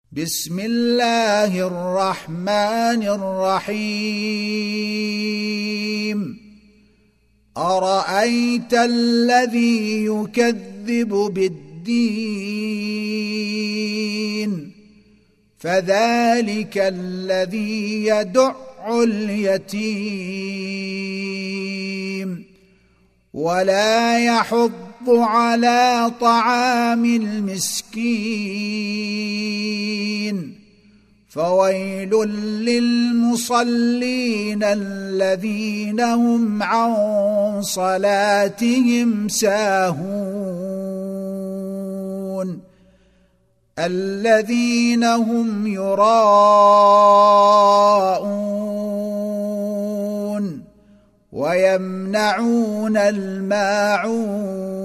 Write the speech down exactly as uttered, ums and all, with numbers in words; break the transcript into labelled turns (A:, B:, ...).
A: بسم الله الرحمن الرحيم أرأيت الذي يكذب بالدين فذلك الذي يدع اليتيم ولا يحض على طعام المسكين فويل للمصلين الذين هم عن صلاتهم ساهون الذين هم يراءون ويمنعون الماعون